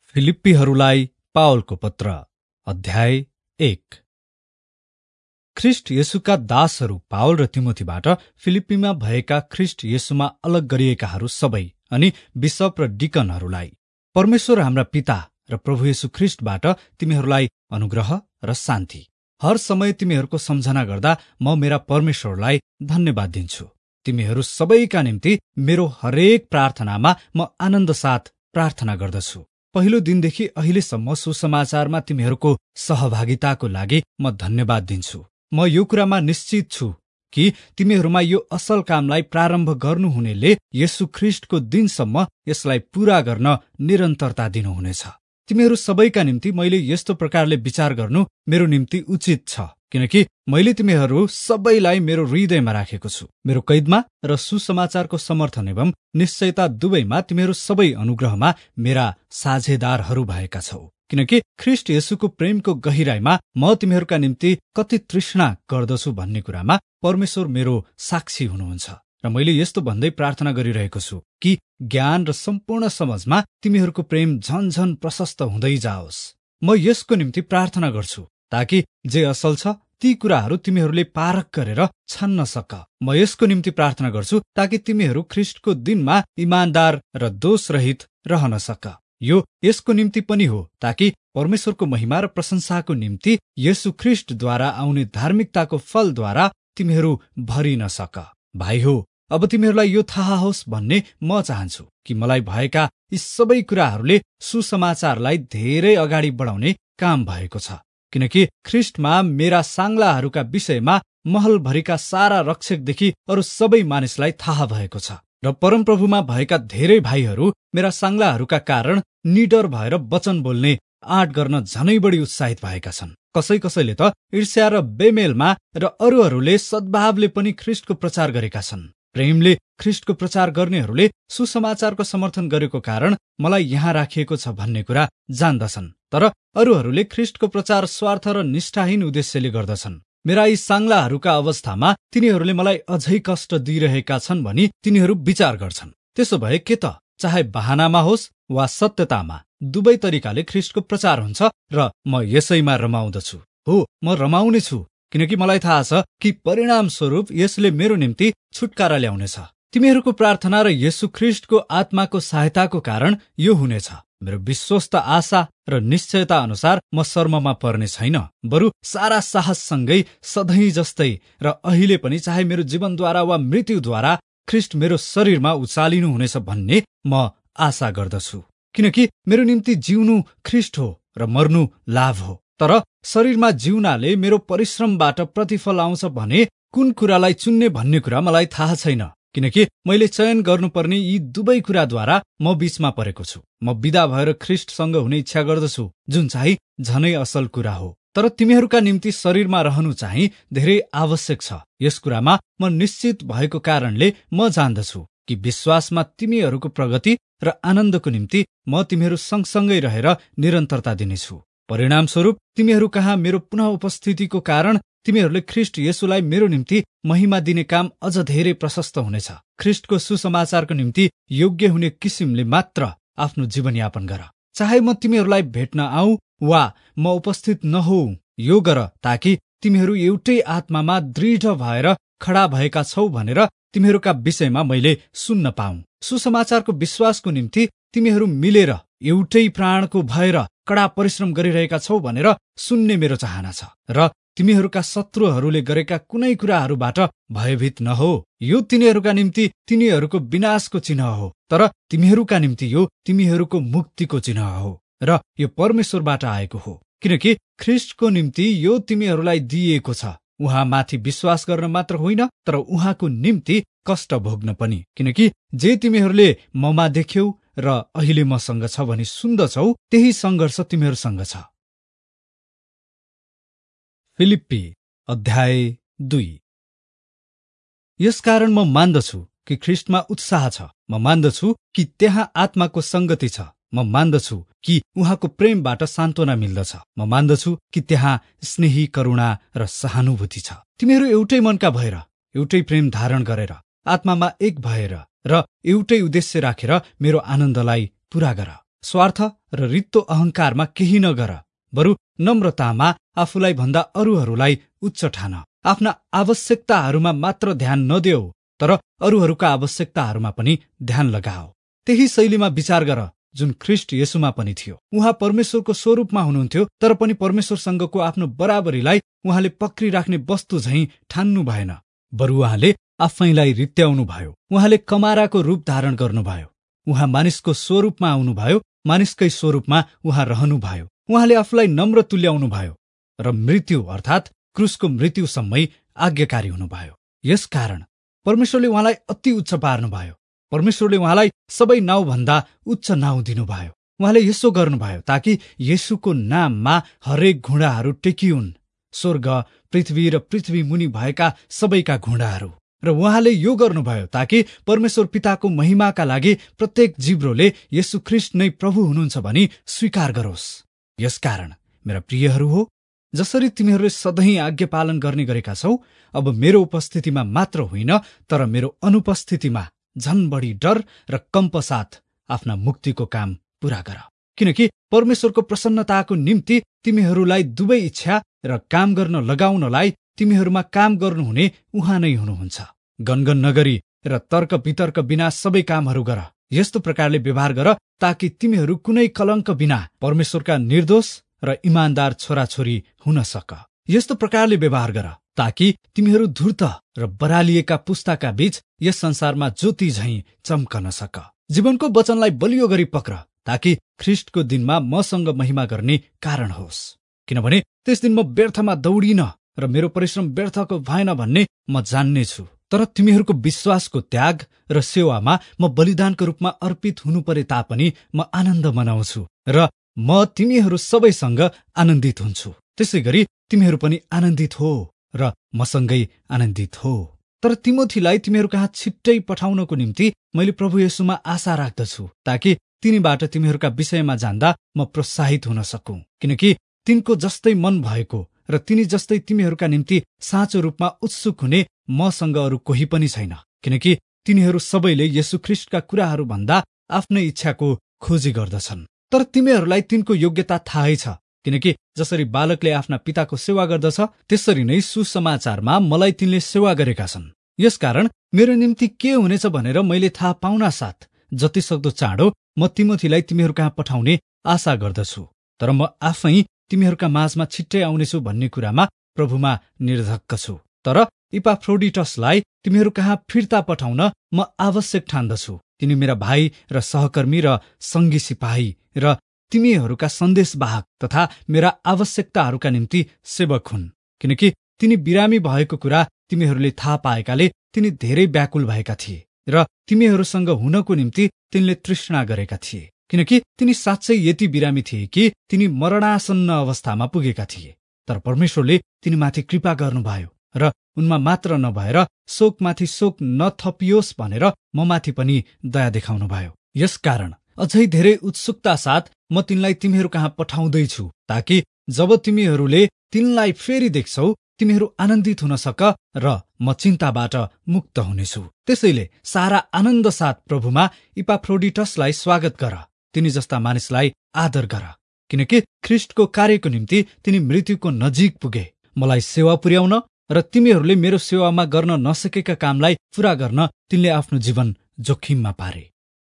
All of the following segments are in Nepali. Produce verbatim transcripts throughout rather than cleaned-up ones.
फिलिप्पीहरूलाई पावलको पत्र अध्याय एक। ख्रिस्ट येशूका दासहरू पावल र तिमोथीबाट फिलिप्पीमा भएका ख्रिस्ट येशूमा अलग गरिएकाहरू सबै अनि बिशप र डिकनहरूलाई परमेश्वर हाम्रा पिता र प्रभु येशू ख्रिस्टबाट तिमीहरूलाई अनुग्रह र शान्ति। हर समय तिमीहरूको सम्झना गर्दा म मेरा परमेश्वरलाई धन्यवाद दिन्छु। तिमीहरू सबैका निम्ति मेरो हरेक प्रार्थनामा म आनन्द साथ प्रार्थना गर्दछु। पहिलो दिनदेखि अहिलेसम्म सुसमाचारमा तिमीहरूको सहभागिताको लागि म धन्यवाद दिन्छु। म यो कुरामा निश्चित छु कि तिमीहरूमा यो असल कामलाई प्रारम्भ गर्नुहुनेले येशू ख्रिस्टको दिनसम्म यसलाई पूरा गर्न निरन्तरता दिनुहुनेछ। तिमीहरू सबैका निम्ति मैले यस्तो प्रकारले विचार गर्नु मेरो निम्ति उचित छ, किनकि मैले तिमीहरू सबैलाई मेरो हृदयमा राखेको छु। मेरो कैदमा र सुसमाचारको समर्थन एवं निश्चयता दुवैमा तिमीहरू सबै अनुग्रहमा मेरा साझेदारहरू भएका छौ, किनकि ख्रिस्ट येशूको प्रेमको गहिराईमा म तिमीहरूका निम्ति कति तृष्णा गर्दछु भन्ने कुरामा परमेश्वर मेरो साक्षी हुनुहुन्छ। र मैले यस्तो भन्दै प्रार्थना गरिरहेको छु कि ज्ञान र सम्पूर्ण समझमा तिमीहरूको प्रेम झन झन प्रशस्त हुँदै जाओस्। म यसको निम्ति प्रार्थना गर्छु ताकि जे असल छ ती कुराहरू तिमीहरूले पारख गरेर छान्न सक। म यसको निम्ति प्रार्थना गर्छु ताकि तिमीहरू ख्रिस्टको दिनमा इमानदार र दोषरहित रहन सक। यो यसको निम्ति पनि हो ताकि परमेश्वरको महिमा र प्रशंसाको निम्ति येशू ख्रिस्टद्वारा आउने धार्मिकताको फलद्वारा तिमीहरू भरिन सक। भाइ हो, अब तिमीहरूलाई यो थाहा होस् भन्ने म चाहन्छु कि मलाई भएका यी सबै कुराहरूले सुसमाचारलाई धेरै अगाडि बढाउने काम भएको छ, किनकि ख्रिस्टमा मेरा साङ्लाहरूका विषयमा महलभरिका सारा रक्षकदेखि अरू सबै मानिसलाई थाहा भएको छ। र परमप्रभुमा भएका धेरै भाइहरू मेरा साङ्लाहरूका कारण निडर भएर वचन बोल्ने आँट गर्न झनै बढी उत्साहित भएका छन्। कसै कसैले त ईर्ष्या र बेमेलमा र अरूहरूले सद्भावले पनि ख्रिस्टको प्रचार गरेका छन्। प्रेमले ख्रिस्टको प्रचार गर्नेहरूले सुसमाचारको समर्थन गरेको कारण मलाई यहाँ राखिएको छ भन्ने कुरा जान्दछन्, तर अरूहरूले ख्रिस्टको प्रचार स्वार्थ र निष्ठाहीन उद्देश्यले गर्दछन्। मेरा यी साङ्लाहरूका अवस्थामा तिनीहरूले मलाई अझै कष्ट दिइरहेका छन् भनी तिनीहरू विचार गर्छन्। त्यसो भए के त चाहे बहानामा होस् वा सत्यतामा दुवै तरिकाले ख्रिस्टको प्रचार हुन्छ र म यसैमा रमाउँदछु। हो, म रमाउने छु, किनकि मलाई थाहा छ कि परिणाम स्वरूप यसले मेरो निम्ति छुटकारा ल्याउनेछ। तिमीहरूको प्रार्थना र येशू ख्रिस्टको आत्माको सहायताको कारण यो हुनेछ। मेरो विश्वस्त आशा र निश्चयता अनुसार म शर्ममा पर्ने छैन, बरु सारा साहससँगै सधैँ जस्तै र अहिले पनि चाहे मेरो जीवनद्वारा वा मृत्युद्वारा ख्रिस्ट मेरो शरीरमा उचालिनु हुनेछ भन्ने म आशा गर्दछु। किनकि मेरो निम्ति जिउनु ख्रिस्ट हो र मर्नु लाभ हो। तर शरीरमा जिउनाले मेरो परिश्रमबाट प्रतिफल आउँछ भने कुन कुरालाई चुन्ने भन्ने कुरा मलाई थाहा छैन, किनकि मैले चयन गर्नुपर्ने यी दुवै कुराद्वारा म बीचमा परेको छु। म विदा भएर ख्रिस्टसँग हुने इच्छा गर्दछु, जुन चाहिँ झनै असल कुरा हो। तर तिमीहरूका निम्ति शरीरमा रहनु चाहिँ धेरै आवश्यक छ। यस कुरामा म निश्चित भएको कारणले म जान्दछु कि विश्वासमा तिमीहरूको प्रगति र आनन्दको निम्ति म तिमीहरू सँगसँगै रहेर निरन्तरता दिनेछु। परिणामस्वरूप तिमीहरू कहाँ मेरो पुनः उपस्थितिको कारण तिमीहरूले ख्रिस्ट येशूलाई मेरो निम्ति महिमा दिने काम अझ धेरै प्रशस्त हुनेछ। ख्रिस्टको सुसमाचारको निम्ति योग्य हुने किसिमले मात्र आफ्नो जीवनयापन गर। चाहे म तिमीहरूलाई भेट्न आऊ वा म उपस्थित नहोऊ, यो गर ताकि तिमीहरू एउटै आत्मामा दृढ भएर खडा भएका छौ भनेर तिमीहरूका विषयमा मैले सुन्न पाऊँ। सुसमाचारको विश्वासको निम्ति तिमीहरू मिलेर एउटै प्राणको भएर कडा परिश्रम गरिरहेका छौ भनेर सुन्ने मेरो चाहना छ। र तिमीहरूका शत्रुहरूले गरेका कुनै कुराहरूबाट भयभीत नहो। यो तिनीहरूका निम्ति तिनीहरूको विनाशको चिन्ह हो, तर तिमीहरूका निम्ति यो तिमीहरूको मुक्तिको चिन्ह हो र यो परमेश्वरबाट आएको हो, किनकि ख्रिस्टको निम्ति यो तिमीहरूलाई दिइएको छ। उहाँ माथि विश्वास गर्न मात्र होइन, तर उहाँको निम्ति कष्ट भोग्न पनि, किनकि जे तिमीहरूले ममा देख्यौ र अहिले मसँग छ भनी सुन्दछौ त्यही सङ्घर्ष तिमीहरूसँग छ। फिलिप्पी अध्याय दुई। यसकारण म मान्दछु कि ख्रिस्टमा उत्साह छ। म मान्दछु कि त्यहाँ आत्माको संगति छ। म मान्दछु कि उहाँको प्रेमबाट सान्त्वना मिल्दछ। म मान्दछु कि त्यहाँ स्नेही, करुणा र सहानुभूति छ। तिमीहरू एउटै मनका भएर, एउटै प्रेम धारण गरेर, आत्मामा एक भएर र एउटै उद्देश्य राखेर मेरो आनन्दलाई पूरा गर। स्वार्थ र रित्तो अहंकारमा केही नगर, बरु नम्रतामा आफूलाई भन्दा अरूहरूलाई उच्च ठान। आफ्ना आवश्यकताहरूमा मात्र ध्यान नदेऊ, तर अरूहरूका आवश्यकताहरूमा पनि ध्यान लगाओ। त्यही शैलीमा विचार गर जुन ख्रीष्ट येशूमा पनि थियो। उहाँ परमेश्वरको स्वरूपमा हुनुहुन्थ्यो, तर पनि परमेश्वरसँगको आफ्नो बराबरीलाई उहाँले पक्रिराख्ने वस्तु झैं ठान्नु भएन, बरु उहाँले आफैलाई रित्याउनु भयो। उहाँले कमाराको रूप धारण गर्नुभयो। उहाँ मानिसको स्वरूपमा आउनुभयो, मानिसकै स्वरूपमा उहाँ रहनुभयो। उहाँले आफूलाई नम्र तुल्याउनु भयो र मृत्यु अर्थात् क्रुसको मृत्युसम्मै आज्ञाकारी हुनुभयो। यसकारण परमेश्वरले उहाँलाई अति उच्च पार्नुभयो। परमेश्वरले उहाँलाई सबै नाउँभन्दा उच्च नाउँ दिनुभयो। उहाँले यसो गर्नुभयो ताकि येशूको नाममा हरेक घुँडाहरू टेकिउन्, स्वर्ग, पृथ्वी र पृथ्वी मुनि भएका सबैका घुँडाहरू। र उहाँले यो गर्नुभयो ताकि परमेश्वर पिताको महिमाका लागि प्रत्येक जिब्रोले येशू ख्रीष्ट नै प्रभु हुनुहुन्छ भनी स्वीकार गरोस्। यसकारण मेरा प्रियहरू हो, जसरी तिमीहरूले सधैँ आज्ञा पालन गर्ने गरेका छौ, अब मेरो उपस्थितिमा मात्र होइन तर मेरो अनुपस्थितिमा झन बढी डर र कम्पसाथ आफ्ना मुक्तिको काम पूरा गर। किनकि परमेश्वरको प्रसन्नताको निम्ति तिमीहरूलाई दुवै इच्छा र काम गर्न लगाउनलाई तिमीहरूमा काम गर्नुहुने उहाँ नै हुनुहुन्छ। गनगन नगरी र तर्क वितर्क बिना सबै कामहरू गर। यस्तो प्रकारले व्यवहार गर ताकि तिमीहरू कुनै कलङ्क बिना परमेश्वरका निर्दोष र इमानदार छोराछोरी हुन सक। यस्तो प्रकारले व्यवहार गर ताकि तिमीहरू धूर्त र बरालिएका पुस्ताका बीच यस संसारमा ज्योति झैं चम्कन सक। जीवनको वचनलाई बलियो गरी पक्र ताकि ख्रीष्टको दिनमा मसँग महिमा गर्ने कारण होस्। किनभने त्यस दिन म व्यर्थमा दौडिन र मेरो परिश्रम व्यर्थको भएन भन्ने म जान्ने छु। तर तिमीहरूको विश्वासको त्याग र सेवामा म बलिदानको रूपमा अर्पित हुनु परे तापनि म आनन्द मनाउँछु र म तिमीहरू सबैसँग आनन्दित हुन्छु। त्यसै गरी तिमीहरू पनि आनन्दित हो र मसँगै आनन्दित हो। तर तिमोथीलाई तिमीहरू कहाँ छिट्टै पठाउनको निम्ति मैले प्रभु येशूमा आशा राख्दछु, ताकि तिनीबाट तिमीहरूका विषयमा जान्दा म प्रोत्साहित हुन सकूं। किनकि तिनको जस्तै मन भएको र तिनी जस्तै तिमीहरूका निम्ति साँचो रूपमा उत्सुक हुने मसँग अरू कोही पनि छैन। किनकि तिनीहरू सबैले येशू ख्रीष्टका कुराहरू भन्दा आफ्नै इच्छाको खोजी गर्दछन्। तर तिमीहरूलाई तिनको योग्यता थाहै छ, किनकि जसरी बालकले आफ्ना पिताको सेवा गर्दछ त्यसरी नै सुसमाचारमा मलाई तिनले सेवा गरेका छन्। यसकारण मेरो निम्ति के हुनेछ भनेर मैले थाहा पाउना साथ जति सक्दो चाँडो म तिमोथीलाई तिमीहरू कहाँ पठाउने आशा गर्दछु। तर म आफै तिमीहरूका माझमा छिट्टै आउनेछु भन्ने कुरामा प्रभुमा निर्धक्क छु। तर इपाफ्रोडिटसलाई तिमीहरू कहाँ फिर्ता पठाउन म आवश्यक ठान्दछु। तिनी मेरा भाइ र सहकर्मी र सङ्गी सिपाही र तिमीहरूका सन्देशवाहक तथा मेरा आवश्यकताहरूका निम्ति सेवक हुन्। किनकि तिनी बिरामी भएको कुरा तिमीहरूले थाहा पाएकाले तिनी धेरै व्याकुल भएका थिए र तिमीहरूसँग हुनको निम्ति तिनले तृष्णा गरेका थिए। किनकि तिनी साँच्चै यति बिरामी थिए कि तिनी मरणासन्न अवस्थामा पुगेका थिए। तर परमेश्वरले तिनीमाथि कृपा गर्नुभयो र उनमा मात्र नभएर शोकमाथि शोक नथपियोस् भनेर ममाथि पनि दया देखाउनुभयो। यसकारण अझै धेरै उत्सुकता साथ म तिनलाई तिमीहरू कहाँ पठाउँदैछु, ताकि जब तिमीहरूले तिनलाई फेरि देख्छौ तिमीहरू आनन्दित हुन सक र म चिन्ताबाट मुक्त हुनेछु। त्यसैले सारा आनन्द साथ प्रभुमा इपाफ्रोडिटसलाई स्वागत गर। तिनी जस्ता मानिसलाई आदर गर, किनकि ख्रीष्टको कार्यको निम्ति तिनी मृत्युको नजिक पुगे। मलाई सेवा पुर्याउन र तिमीहरूले मेरो सेवामा गर्न नसकेका कामलाई पूरा गर्न तिनले आफ्नो जीवन जोखिममा पारे।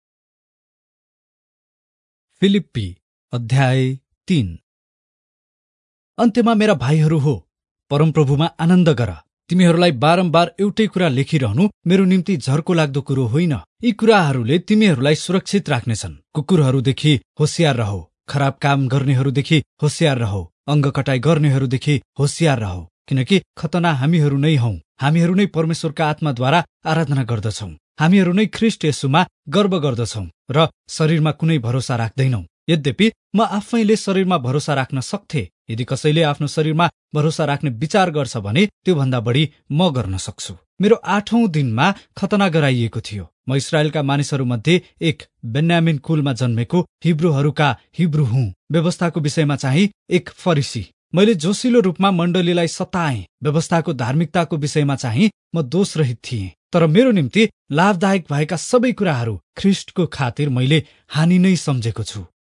फिलिप्पी अध्याय तीन। अन्त्यमा मेरा भाइहरू हो, परमप्रभुमा आनन्द गर। तिमीहरूलाई बारम्बार एउटै कुरा लेखिरहनु मेरो निम्ति झर्को लाग्दो कुरो होइन। यी कुराहरूले तिमीहरूलाई सुरक्षित राख्नेछन्। कुकुरहरूदेखि होशियार रहो, खराब काम गर्नेहरूदेखि होशियार रहो, अङ्गकटाई गर्नेहरूदेखि होशियार रहो। किनकि खतना हामीहरू नै हौ। हामीहरू नै परमेश्वरका आत्माद्वारा आराधना गर्दछौं। हामीहरू नै ख्रीष्ट येशूमा गर्व गर्दछौं र शरीरमा कुनै भरोसा राख्दैनौ। यद्यपि म आफैले शरीरमा भरोसा राख्न सक्थे। यदि कसैले आफ्नो शरीरमा भरोसा राख्ने विचार गर्छ भने त्योभन्दा बढी म गर्न सक्छु। मेरो आठौं दिनमा खतना गराइएको थियो। म इस्राएलका मानिसहरूमध्ये एक बेन्यामिन कुलमा जन्मेको हिब्रूहरूका हिब्रू हुँ। व्यवस्थाको विषयमा चाहिँ एक फरिसी। मैले जोसिलो रूपमा मण्डलीलाई सताएँ। व्यवस्थाको धार्मिकताको विषयमा चाहिँ म दोषरहित थिएँ। तर मेरो निम्ति लाभदायक भएका सबै कुराहरू ख्रीष्टको खातिर मैले हानि नै सम्झेको छु।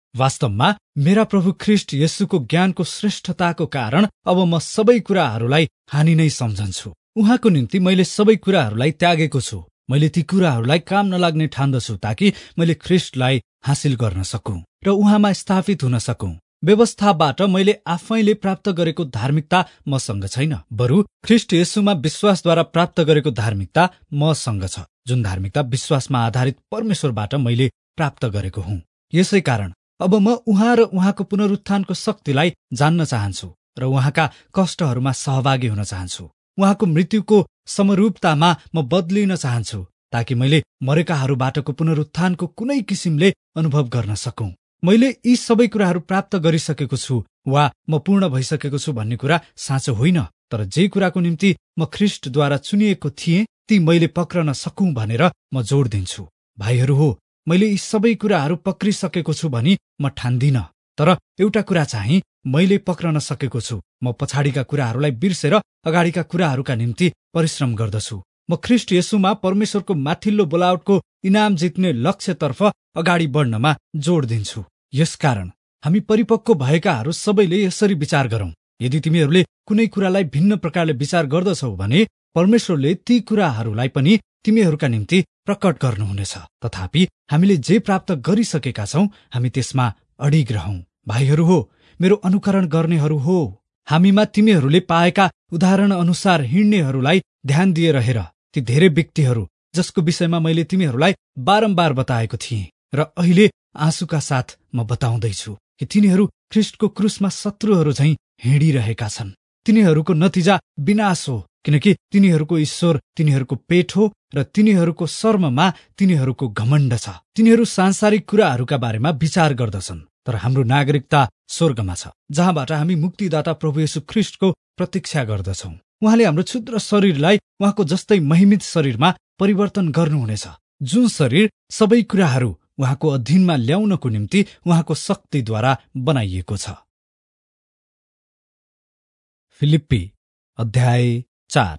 वास्तवमा मेरा प्रभु ख्रीष्ट येशूको ज्ञानको श्रेष्ठताको कारण अब म सबै कुराहरूलाई हानि नै सम्झन्छु। उहाँको निम्ति मैले सबै कुराहरूलाई त्यागेको छु। मैले ती कुराहरूलाई काम नलाग्ने ठान्दछु ताकि मैले ख्रीष्टलाई हासिल गर्न सकूं र उहाँमा स्थापित हुन सकूं। व्यवस्थाबाट मैले आफैले प्राप्त गरेको धार्मिकता मसँग छैन, बरु ख्रीष्ट येशूमा विश्वासद्वारा प्राप्त गरेको धार्मिकता मसँग छ, जुन धार्मिकता विश्वासमा आधारित परमेश्वरबाट मैले प्राप्त गरेको हुँ। यसै कारण अब म उहाँ र उहाँको पुनरुत्थानको शक्तिलाई जान्न चाहन्छु र उहाँका कष्टहरूमा सहभागी हुन चाहन्छु। उहाँको मृत्युको समरूपतामा म बदलिन चाहन्छु ताकि मैले मरेकाहरूबाटको पुनरुत्थानको कुनै किसिमले अनुभव गर्न सकूं। मैले यी सबै कुराहरू प्राप्त गरिसकेको छु वा म पूर्ण भइसकेको छु भन्ने कुरा साँचो होइन, तर जे कुराको निम्ति म ख्रीष्टद्वारा चुनिएको थिएँ ती मैले पक्रन सकूं भनेर म जोड दिन्छु। भाइहरू हो, मैले यी सबै कुराहरू पक्रिसकेको छु भनी म ठान्दिन, तर एउटा कुरा चाहिँ मैले पक्रन सकेको छु। म पछाडिका कुराहरूलाई बिर्सेर अगाडिका कुराहरूका निम्ति परिश्रम गर्दछु। म ख्रीष्ट येशूमा परमेश्वरको माथिल्लो बोलावटको इनाम जित्ने लक्ष्यतर्फ अगाडि बढ्नमा जोड दिन्छु। यसकारण हामी परिपक्व भएकाहरू सबैले यसरी विचार गरौं। यदि तिमीहरूले कुनै कुरालाई भिन्न प्रकारले विचार गर्दछौ भने परमेश्वरले ती कुराहरूलाई पनि तिमीहरूका निम्ति प्रकट गर्नुहुनेछ। तथापि हामीले जे प्राप्त गरिसकेका छौं हामी त्यसमा अडिग रहौं। भाइहरू हो, मेरो अनुकरण गर्नेहरू हो, हामीमा तिमीहरूले पाएका उदाहरण अनुसार हिँड्नेहरूलाई ध्यान दिएर हेर। ती धेरै व्यक्तिहरू जसको विषयमा मैले तिमीहरूलाई बारम्बार बताएको थिएँ र अहिले आँसुका साथ म बताउँदैछु कि तिनीहरू ख्रीष्टको क्रुसमा शत्रुहरू झैं हिँडिरहेका छन्। तिनीहरूको नतिजा विनाश हो, किनकि तिनीहरूको ईश्वर तिनीहरूको पेट हो र तिनीहरूको शर्ममा तिनीहरूको घमण्ड छ। तिनीहरू सांसारिक कुराहरूका बारेमा विचार गर्दछन्, तर हाम्रो नागरिकता स्वर्गमा छ, जहाँबाट हामी मुक्तिदाता प्रभु येशू ख्रीष्टको प्रतीक्षा गर्दछौं। उहाँले हाम्रो क्षुद्र शरीरलाई उहाँको जस्तै महिमित शरीरमा परिवर्तन गर्नुहुनेछ, जुन शरीर सबै कुराहरू उहाँको अधीनमा ल्याउनको निम्ति उहाँको शक्तिद्वारा बनाइएको छ। फिलिप्पी अध्याय चार।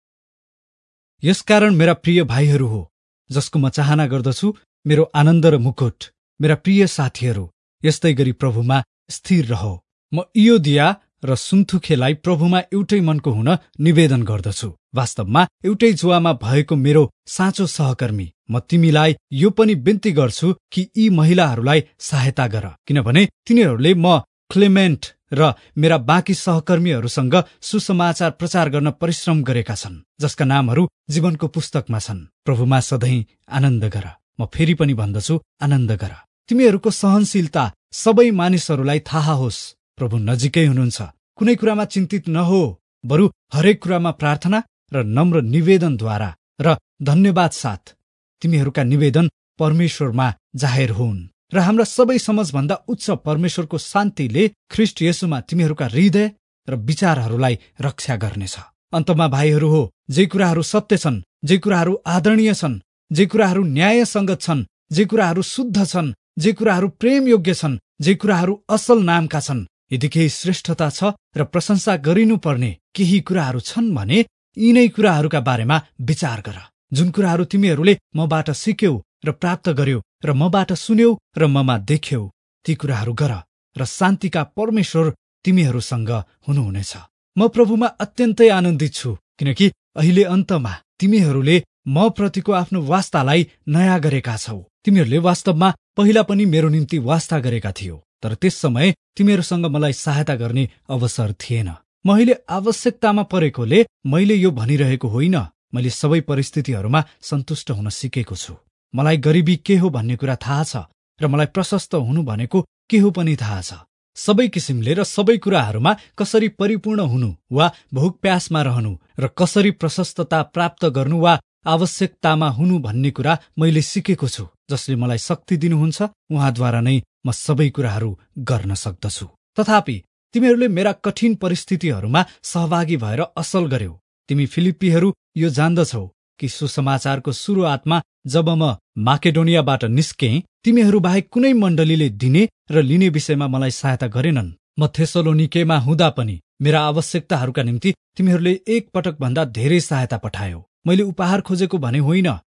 यसकारण मेरा प्रिय भाइहरू हो, जसको म चाहना गर्दछु, मेरो आनन्द र मुकुट, मेरा प्रिय साथीहरू, यस्तै गरी प्रभुमा स्थिर रह। म इयोदिया र सुन्थुखेलाई प्रभुमा एउटै मनको हुन निवेदन गर्दछु। वास्तवमा एउटै जुवामा भएको मेरो साँचो सहकर्मी, म तिमीलाई यो पनि बिन्ती गर्छु कि यी महिलाहरूलाई सहायता गर, किनभने तिनीहरूले म क्लेमेन्ट र मेरा बाँकी सहकर्मीहरूसँग सुसमाचार प्रचार गर्न परिश्रम गरेका छन्, जसका नामहरू जीवनको पुस्तकमा छन्। प्रभुमा सधैँ आनन्द गर। म फेरि पनि भन्दछु, आनन्द गर। तिमीहरूको सहनशीलता सबै मानिसहरूलाई थाहा होस्। प्रभु नजिकै हुनुहुन्छ। कुनै कुरामा चिन्तित नहो, बरु हरेक कुरामा प्रार्थना र नम्र निवेदनद्वारा र धन्यवाद साथ तिमीहरूका निवेदन परमेश्वरमा जाहेर हुन् र हाम्रा सबै समझभन्दा उच्च परमेश्वरको शान्तिले ख्रीष्ट येशूमा तिमीहरूका हृदय र विचारहरूलाई रक्षा गर्नेछ। अन्तमा भाइहरू हो, जे कुराहरू सत्य छन्, जे कुराहरू आदरणीय छन्, जे कुराहरू न्यायसङ्गत छन्, जे कुराहरू शुद्ध छन्, जे कुराहरू प्रेमयोग्य छन्, जे कुराहरू असल नामका छन्, यदि केही श्रेष्ठता छ र प्रशंसा गरिनुपर्ने केही कुराहरू छन् भने यिनै कुराहरूका बारेमा विचार गर। जुन कुराहरू तिमीहरूले मबाट सिक्यौ र प्राप्त गर्यौ र मबाट सुन्यौ र ममा देख्यौ, ती कुराहरू गर र शान्तिका परमेश्वर तिमीहरूसँग हुनुहुनेछ। म प्रभुमा अत्यन्तै आनन्दित छु, किनकि अहिले अन्तमा तिमीहरूले म प्रतिको आफ्नो वास्तालाई नयाँ गरेका छौ। तिमीहरूले वास्तवमा पहिला पनि मेरो निम्ति वास्ता गरेका थियौ, तर त्यस समय तिमीहरूसँग मलाई सहायता गर्ने अवसर थिएन। म अहिले आवश्यकतामा परेकोले मैले यो भनिरहेको होइन। मैले सबै परिस्थितिहरूमा सन्तुष्ट हुन सिकेको छु। मलाई गरिबी के हो भन्ने कुरा थाहा छ र मलाई प्रशस्त हुनु भनेको के हो पनि थाहा छ। सबै किसिमले र सबै कुराहरूमा कसरी परिपूर्ण हुनु वा भोक प्यासमा रहनु र कसरी प्रशस्तता प्राप्त गर्नु वा आवश्यकतामा हुनु भन्ने कुरा मैले सिकेको छु। जसले मलाई शक्ति दिनुहुन्छ, उहाँद्वारा नै म सबै कुराहरू गर्न सक्दछु। तथापि तिमीहरूले मेरा कठिन परिस्थितिहरूमा सहभागी भएर असल गर्यौ। तिमी फिलिप्पीहरू यो जान्दछौ कि सुसमाचारको सुरुवातमा जब म माकेडोनियाबाट निस्केँ, तिमीहरू बाहेक कुनै मण्डलीले दिने र लिने विषयमा मलाई सहायता गरेनन्। म थेसलोनिकेमा हुँदा पनि मेरा आवश्यकताहरूका निम्ति तिमीहरूले एक पटक भन्दा धेरै सहायता पठायौ। मैले उपहार खोजेको भने होइन,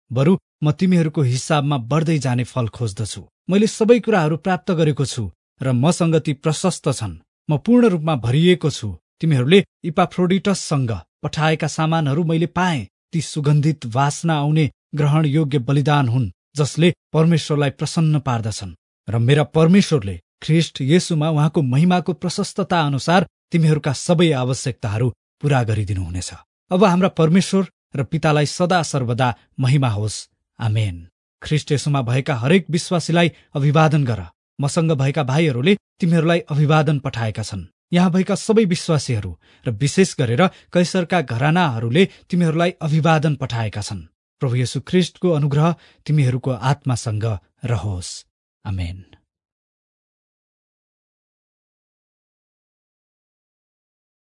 बरु म तिमीहरूको हिसाबमा बढ्दै जाने फल खोज्दछु। मैले सबै कुराहरू प्राप्त गरेको छु र मसँग ती प्रशस्त छन्। म पूर्ण रूपमा भरिएको छु। तिमीहरूले इपाफ्रोडिटससँग पठाएका सामानहरू मैले पाएँ। ती सुगन्धित वासना आउने ग्रहण योग्य बलिदान हुन्, जसले परमेश्वरलाई प्रसन्न पार्दछन्। र मेरा परमेश्वरले ख्रीष्ट येशूमा उहाँको महिमाको प्रशस्तता अनुसार तिमीहरूका सबै आवश्यकताहरू पूरा गरिदिनुहुनेछ। अब हाम्रा परमेश्वर र पितालाई सदा सर्वदा महिमा होस्। आमेन। ख्रीष्ट येशूमा भएका हरेक विश्वासीलाई अभिवादन गर। मसँग भएका भाइहरूले तिमीहरूलाई अभिवादन पठाएका छन्। यहाँ भएका सबै विश्वासीहरू र विशेष गरेर कैसरका घरानाहरूले तिमीहरूलाई अभिवादन पठाएका छन्। प्रभु येशू ख्रीष्टको अनुग्रह तिमीहरूको आत्मासँग रहोस्। आमेन।